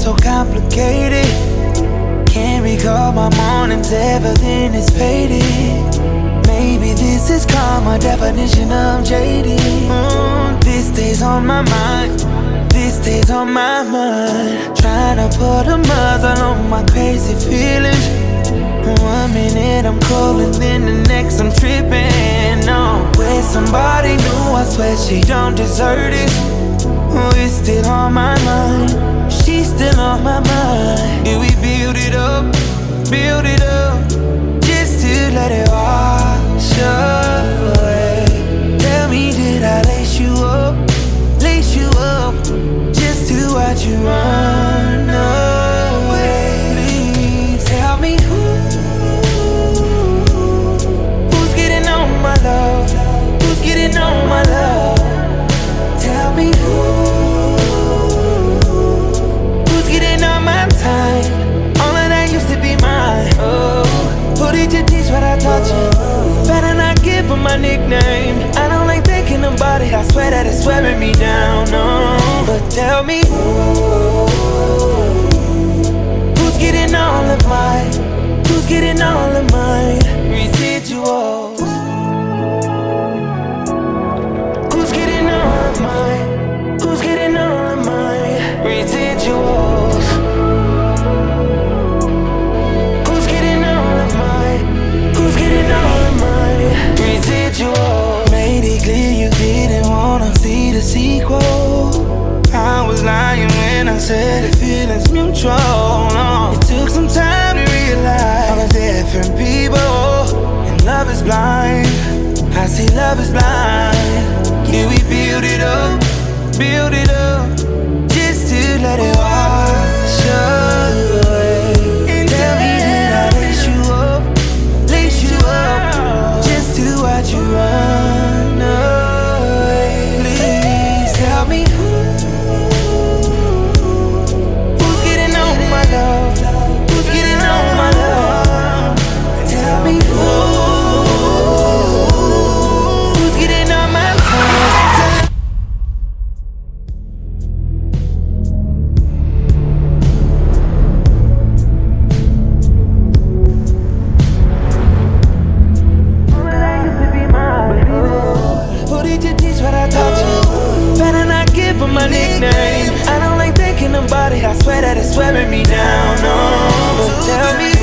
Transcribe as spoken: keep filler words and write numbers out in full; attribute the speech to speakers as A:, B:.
A: so complicated. Can't recall my mornings ever, then it's faded. Maybe this is karma, definition of jaded. mm, This stays on my mind, this stays on my mind. Trying to put a muzzle on my crazy feelings. One minute I'm cool and then the next I'm tripping. No, with somebody new, I swear she don't deserve it. Oh, it's still on my mind, she's still on my mind. Yeah, we build it up, build it up, just to let it wash away. Tell me, did I lace you up, lace you up, just to watch you run away? Please tell me who, who's getting on my love, who's getting on my love? Tell me who, who's getting on my time? All of that used to be mine. Oh, who did you teach what I taught you? Better not give her my nickname. I don't like thinking about it, I swear that it's wearing me down. No, but tell me who's getting all of mine, who's getting all of mine residuals? Who's getting all of mine, who's getting all of mine residuals? Who's getting all of mine, who's getting all of mine residuals? Made it clear you didn't wanna see the sequel. I was lying when I said the feeling's mutual. No, it took some time to realize all the different people, and love is blind. I see love is blind. Yeah, we build it up, build it up, just to let it wash away. And tell me, did I lace you up, lace you up, just to watch you run away? Please tell me who, who's getting on my love, who's getting on my love? Tell me who, my nickname. I don't like thinking about it, I swear that it's wearing me down. No, but tell me